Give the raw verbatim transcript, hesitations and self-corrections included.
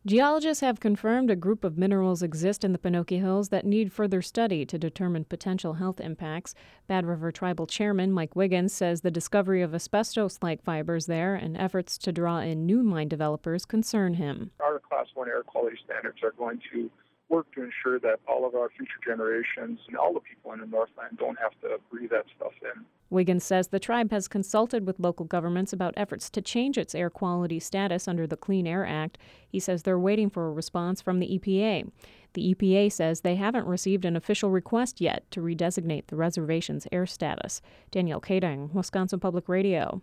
Geologists have confirmed a group of minerals exist in the Pinocchio Hills that need further study to determine potential health impacts. Bad River Tribal Chairman Mike Wiggins says the discovery of asbestos-like fibers there and efforts to draw in new mine developers concern him. Our Class one air quality standards are going to work to ensure that all of our future generations and all the people in the Northland don't have to breathe that stuff in. Wiggins says the tribe has consulted with local governments about efforts to change its air quality status under the Clean Air Act. He says they're waiting for a response from the E P A. The E P A says they haven't received an official request yet to redesignate the reservation's air status. Danielle Kading, Wisconsin Public Radio.